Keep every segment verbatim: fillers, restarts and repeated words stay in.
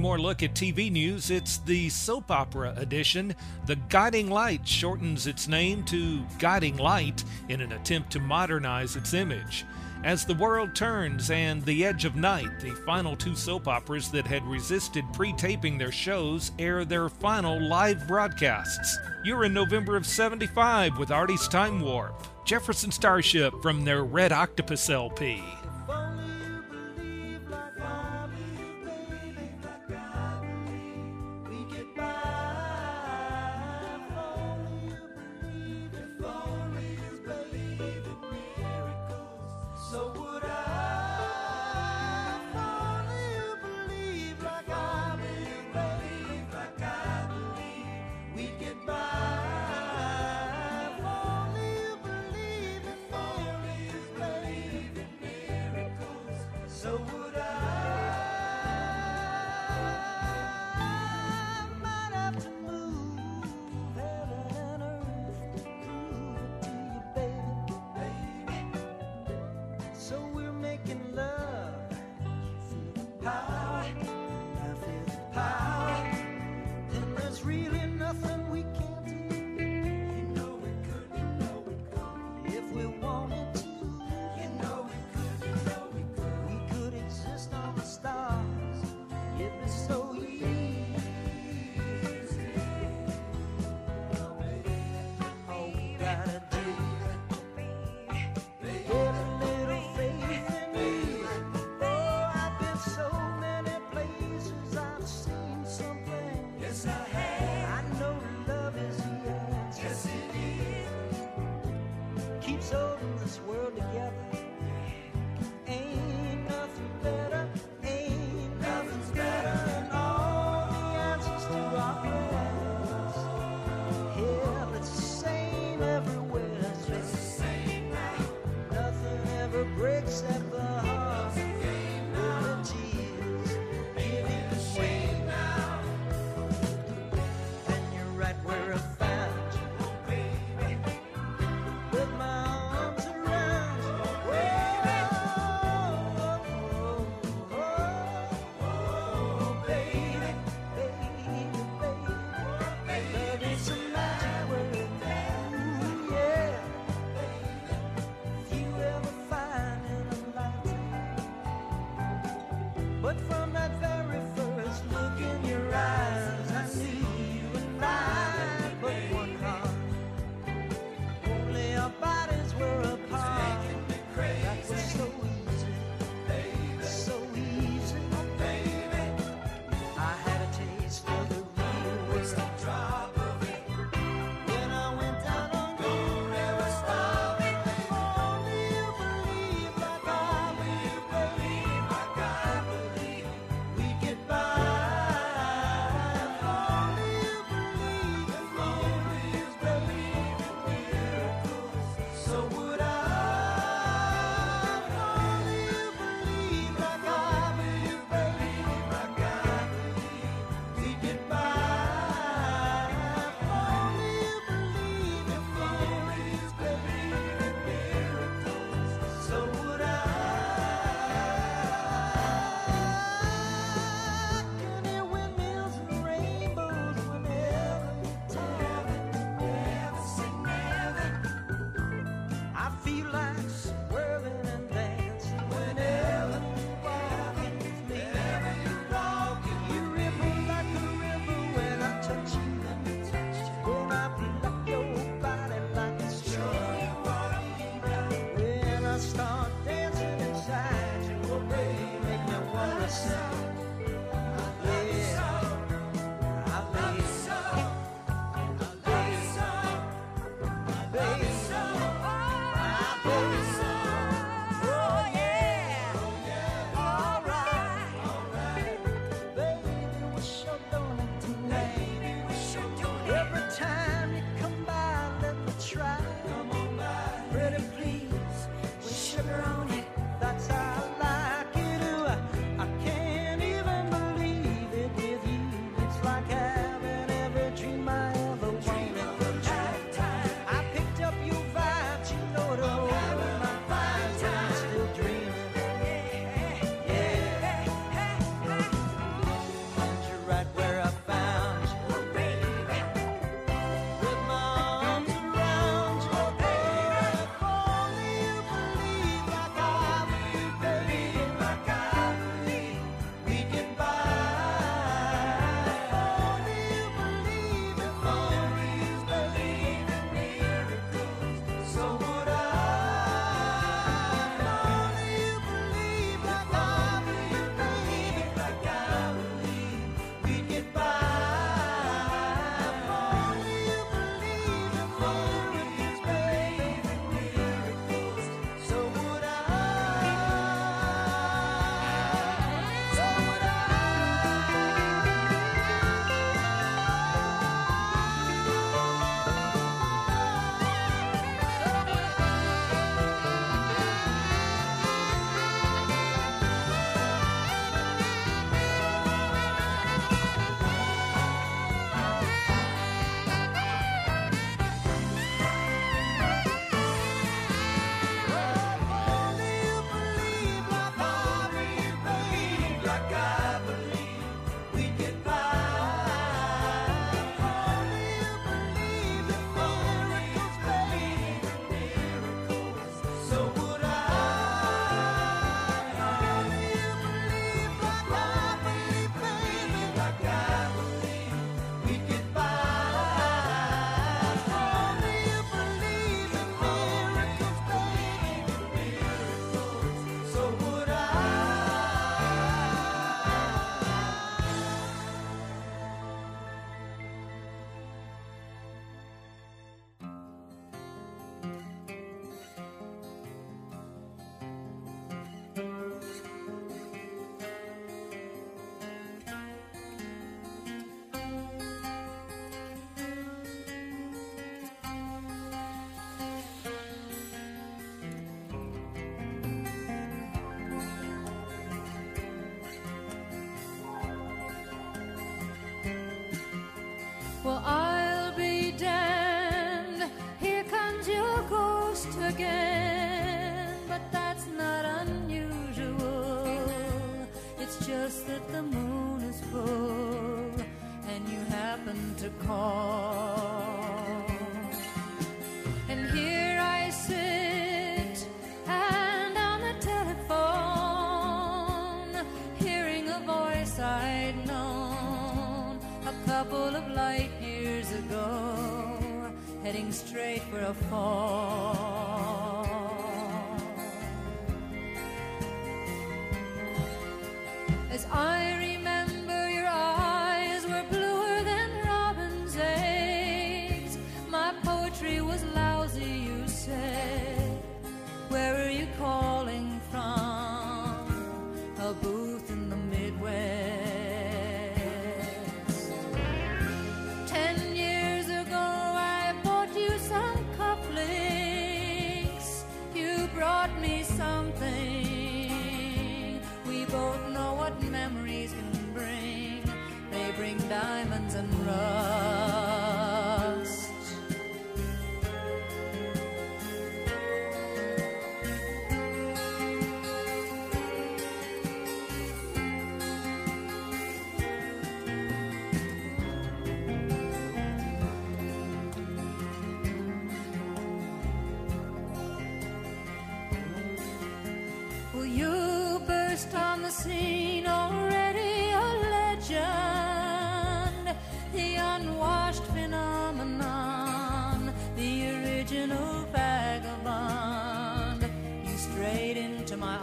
more look at T V news. It's the soap opera edition. The Guiding Light shortens its name to Guiding Light in an attempt to modernize its image. As the World Turns and The Edge of Night, the final two soap operas that had resisted pre-taping their shows, air their final live broadcasts. You're in November of seventy-five with Artie's Time Warp, Jefferson Starship from their Red Octopus L P. to call. And here I sit, and on the telephone, hearing a voice I'd known a couple of light years ago, heading straight for a fall. As I remember, your eyes were bluer than robin's eggs. My poetry was lousy, you said. Where are you calling from? A booth in the Midwest. Ten years ago, I bought you some cufflinks. You brought me something. We both know what memories can bring. They bring diamonds and rust. Well, you burst on the scene, already a legend, the unwashed phenomenon, the original vagabond. You strayed into my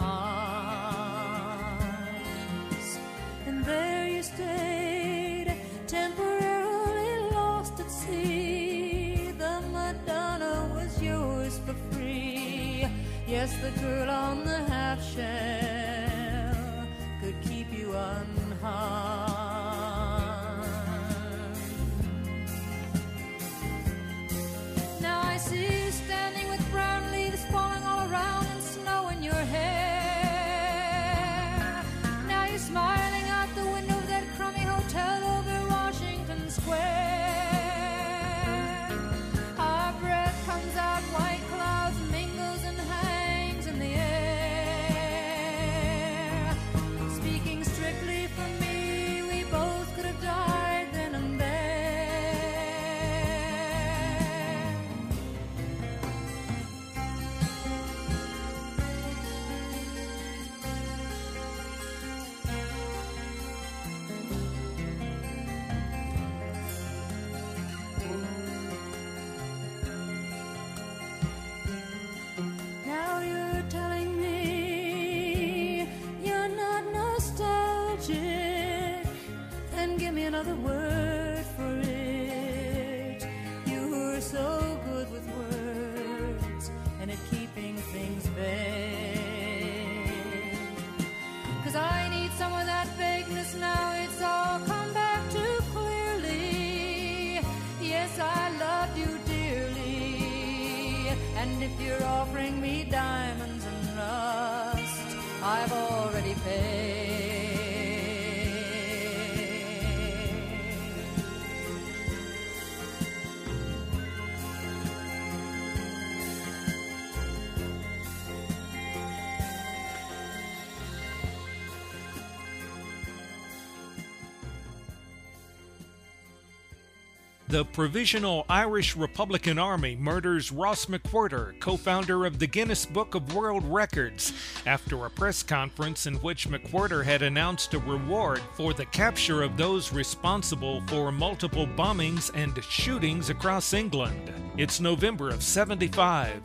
arms, and there you stayed, temporarily lost at sea. The Madonna was yours for free. Yes, the girl on the half shell could keep you unharmed. Now I see you standing with brown leaves falling all around and snow in your hair. Now you're smiling out the window of that crummy hotel over Washington Square. Our breath comes out, white clouds mingles and hangs in the air. Speaking strictly for me, we both could have died then and there. Now you're telling me you're not nostalgic. Then give me another word for it. You were so good with words and at keeping things vague. 'Cause I need some of that vagueness now. It's all come back too clearly. Yes, I loved you dearly, and if you're offering me diamonds and rust, I've already paid. The Provisional Irish Republican Army murders Ross McWhirter, co-founder of the Guinness Book of World Records, after a press conference in which McWhirter had announced a reward for the capture of those responsible for multiple bombings and shootings across England. It's November of seventy-five.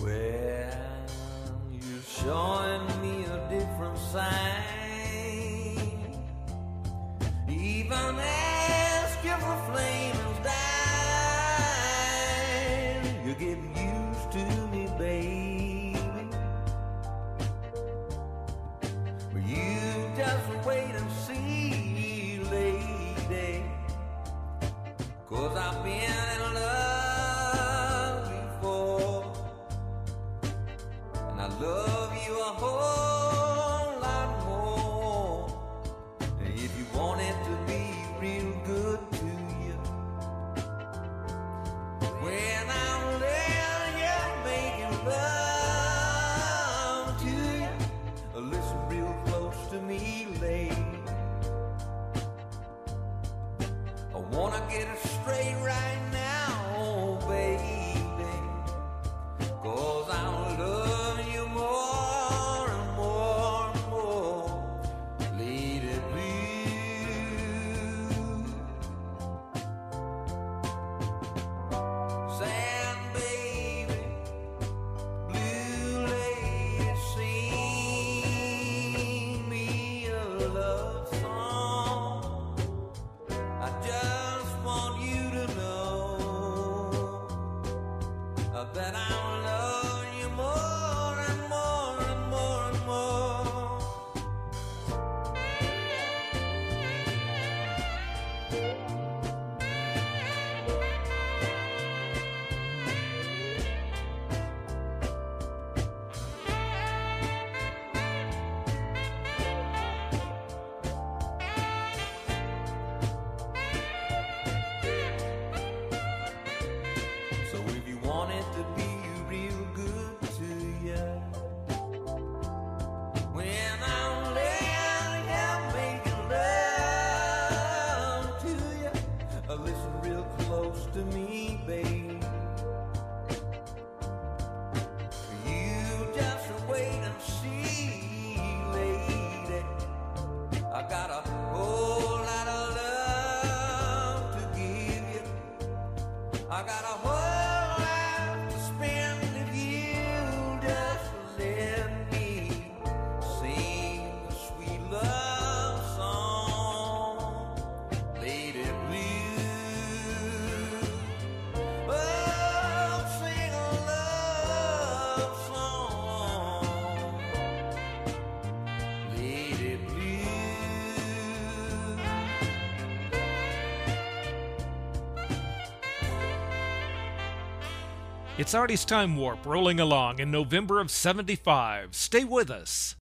Well, you're showing me a different sign. Even ask if the flame is dying. You're getting used to me, baby. But you just wait and see, lady. 'Cause I've been in love before, and I love you a whole lot more. If you want it to be real good to you, when I'm there, you're making love to you. Listen real close to me, lady. I wanna get it straight right now, baby. 'Cause I love you more and more and more, lady blue. Sand baby, blue lady, sing me a love song. I just want you to know that I love you more and more and more and more. So if you want it to be real good to you, when I'm laying here making love to you, listen real close to me, babe. You just wait and see, lady. I got a whole lot of love to give you. I got a whole life to spend if you just let me sing a sweet love song, lady blue. Oh, sing a love song, lady blue. It's Artie's Time Warp rolling along in November of seventy-five. Stay with us.